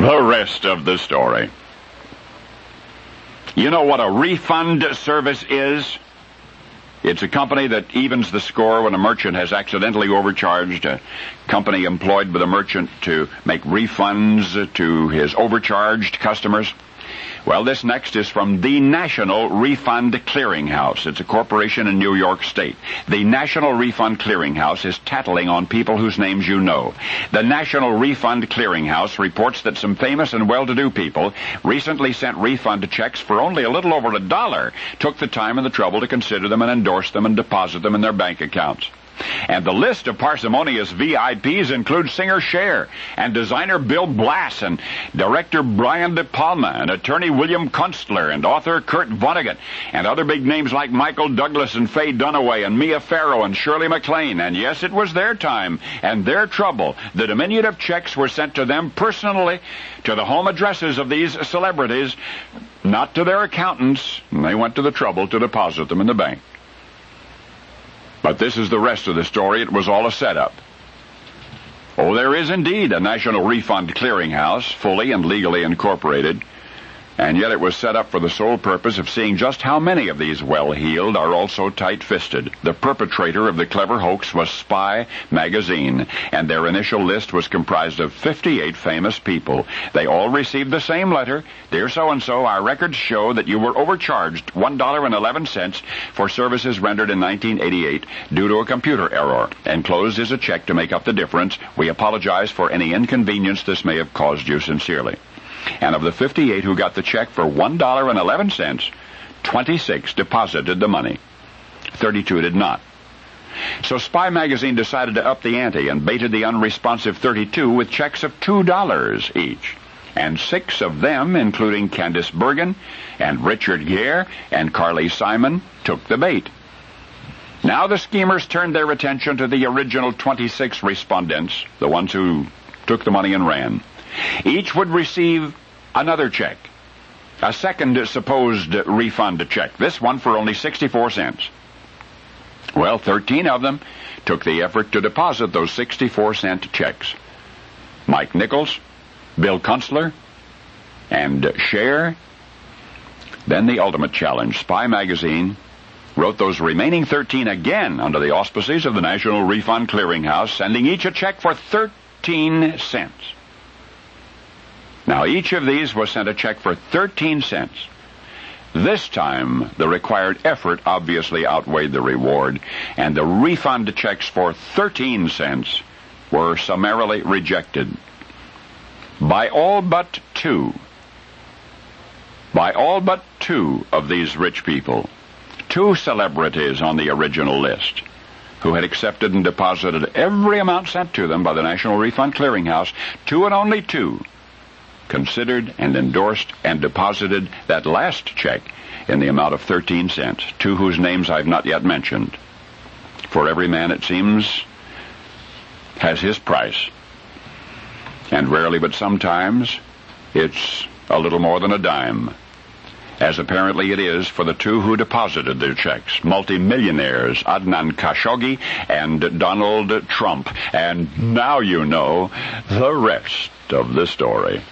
The rest of the story. You know what a refund service is? It's a company that evens the score when a merchant has accidentally overcharged, a company employed by the merchant to make refunds to his overcharged customers. Well, this next is from the National Refund Clearinghouse. It's a corporation in New York State. The National Refund Clearinghouse is tattling on people whose names you know. The National Refund Clearinghouse reports that some famous and well-to-do people recently sent refund checks for only a little over $1, took the time and the trouble to consider them and endorse them and deposit them in their bank accounts. And the list of parsimonious VIPs includes singer Cher and designer Bill Blass and director Brian De Palma and attorney William Kunstler and author Kurt Vonnegut and other big names like Michael Douglas and Faye Dunaway and Mia Farrow and Shirley MacLaine. And yes, it was their time and their trouble. The diminutive checks were sent to them personally to the home addresses of these celebrities, not to their accountants, and they went to the trouble to deposit them in the bank. But this is the rest of the story. It was all a setup. Oh, there is indeed a National Refund Clearinghouse, fully and legally incorporated, and yet it was set up for the sole purpose of seeing just how many of these well-heeled are also tight-fisted. The perpetrator of the clever hoax was Spy Magazine, and their initial list was comprised of 58 famous people. They all received the same letter. Dear so-and-so, our records show that you were overcharged $1.11 for services rendered in 1988 due to a computer error. Enclosed is a check to make up the difference. We apologize for any inconvenience this may have caused you sincerely. And of the 58 who got the check for $1.11, 26 deposited the money. 32 did not. So Spy Magazine decided to up the ante and baited the unresponsive 32 with checks of $2 each. And 6 of them, including Candice Bergen and Richard Gere and Carly Simon, took the bait. Now the schemers turned their attention to the original 26 respondents, the ones who took the money and ran. Each would receive another check, a second supposed refund check, this one for only 64 cents. Well, 13 of them took the effort to deposit those 64-cent checks. Mike Nichols, Bill Kunstler, and Cher. Then the ultimate challenge. Spy Magazine wrote those remaining 13 again under the auspices of the National Refund Clearinghouse, sending each a check for 13 cents. Now, each of these was sent a check for 13 cents. This time, the required effort obviously outweighed the reward, and the refund checks for 13 cents were summarily rejected by all but two. By all but 2 of these rich people, 2 celebrities on the original list, who had accepted and deposited every amount sent to them by the National Refund Clearinghouse, 2 and only 2, considered and endorsed and deposited that last check in the amount of 13 cents, 2 whose names I've not yet mentioned. For every man, it seems, has his price. And rarely but sometimes, it's a little more than a dime, as apparently it is for the 2 who deposited their checks, multimillionaires Adnan Khashoggi and Donald Trump. And now you know the rest of the story.